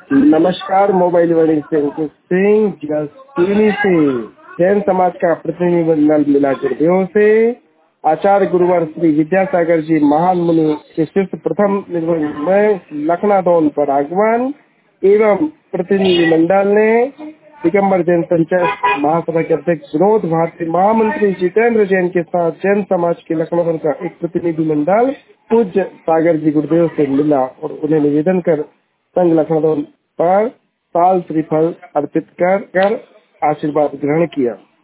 नमस्कार, मोबाइल वाणी से अंकुश सिंह जसपुरी से जैन समाज का प्रतिनिधिमंडल मिला गुरुदेव से आचार्य गुरुवर श्री विद्यासागर जी महान मुनि के शिष्य प्रथम निर्वहन में लखनादौन पर आगमन एवं प्रतिनिधिमंडल ने दिगंबर जैन पंचायत महासभा के अध्यक्ष विनोद भारती महामंत्री जितेंद्र जैन के साथ जैन समाज के लखनऊ का एक प्रतिनिधिमंडल पूज्य सागर जी गुरुदेव से मिला और उन्हें निवेदन कर संघ लखनऊ पर साल श्रीफल अर्पित कर आशीर्वाद ग्रहण किया।